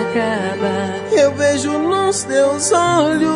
acaba. Eu vejo nos teus olhos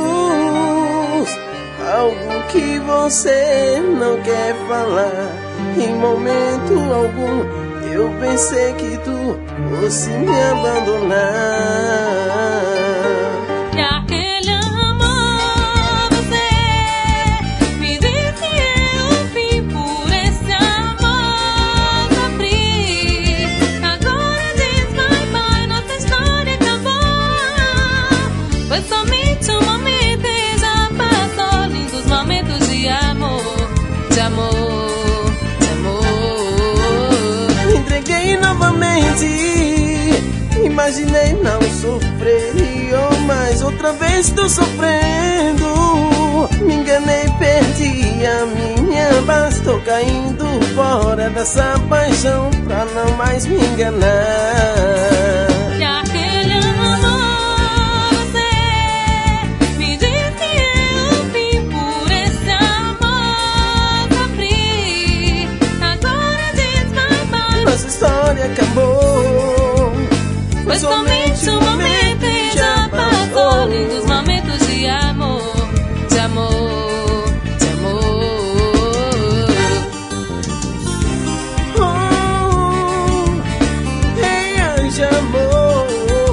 algo que você não quer falar. Em momento algum eu pensei que tu fosse me abandonar. E aquele amor, você me disse eu vim por esse amor sofri. Agora diz bye bye, nossa história acabou. Foi somente um momento e já passou. Lindos momentos de amor, de amor, de amor. Me entreguei novamente, imaginei não sofrer, mas outra vez tô sofrendo. Me enganei, perdi a minha paz, tô caindo fora dessa paixão pra não mais me enganar. E aquele amor, você me disse eu vim por esse amor sofri. Agora diz bye bye, Nossa história acabou. foi somente um momento e já passou. Lindos momentos de amor, de amor, de amor. Oh, ei, de amor.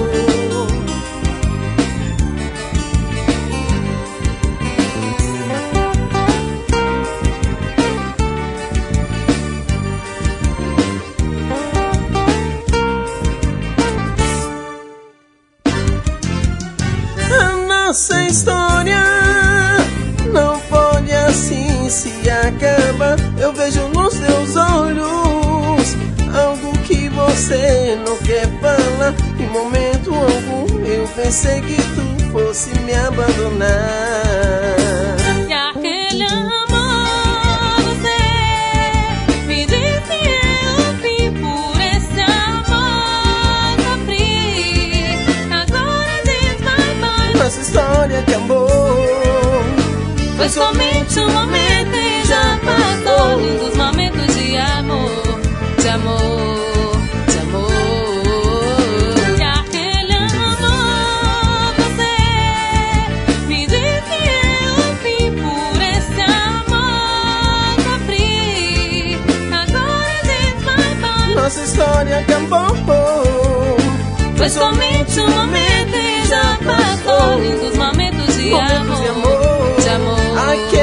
Nossa história não pode assim se acabar. Eu vejo nos teus olhos algo que você não quer falar. Em momento algum eu pensei que tu fosse me abandonar. E aquele amor, você me disse eu vim por esse amor sofri. Agora diz bye bye, Nossa história acabou. foi somente um momento e já passou. Lindos momentos de amor, de amor, de amor. E aquele amor, você me disse eu vim por esse amor sofri. Agora diz bye bye, Nossa história acabou. foi somente um momento e já passou. Lindos momentos de Momentos de amor, amor. de amor. Aquele